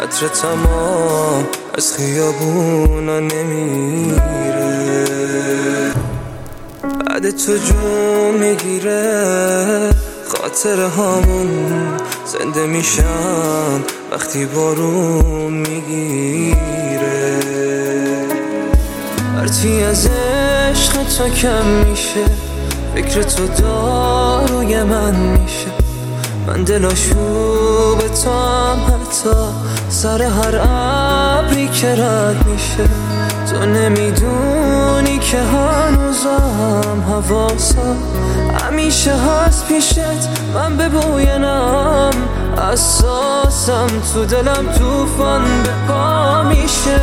عطر تمام از خیابونا نمیره، بعد تو جون میگیره خاطر هامون، زنده میشم وقتی بارون میگیره. هرچی از عشق تو کم میشه، فکر تو داروی من میشه. من دلاشوب تو هم حتی سر هر ابری که رد میشه. تو نمیدونی که هنوزم حواسم همیشه هست پیشت. من به بوی نم اساسم، تو دلم توفان به پا میشه.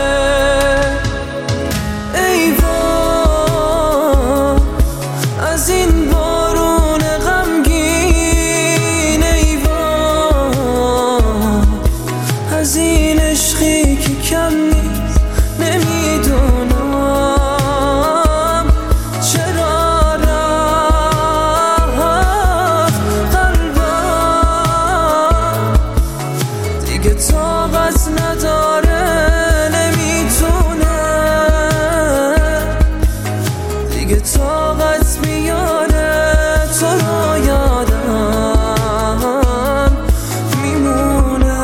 ای وای از این بارون غمگین، ای وای از این عشقی که کم نیست. نمیدونم چرا رفت قلبم، دیگه طاقت نداره، نمیتونه دیگه طاقت میاره. تو رو یادم میمونه.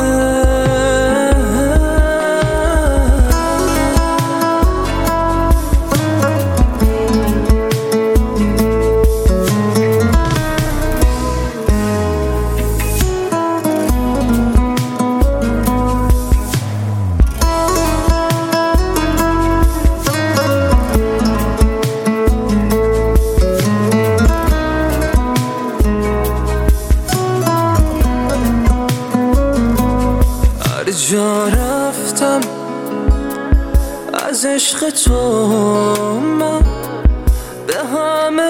جا رفتم از عشق تو، من به همه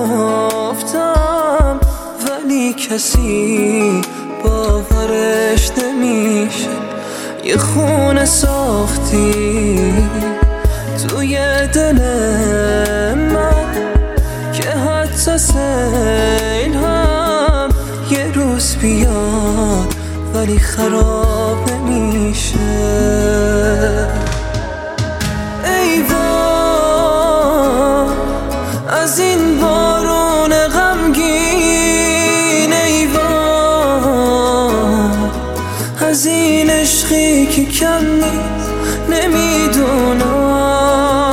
گفتم ولی کسی باورش نمیشه. یه خونه ساختی توی دل من که حتی سیل هم یه روز بیاد ولی خراب نمیشه. ای وای از این بارون غمگین، ای وای از این عشقی که کم نیست. نمیدونم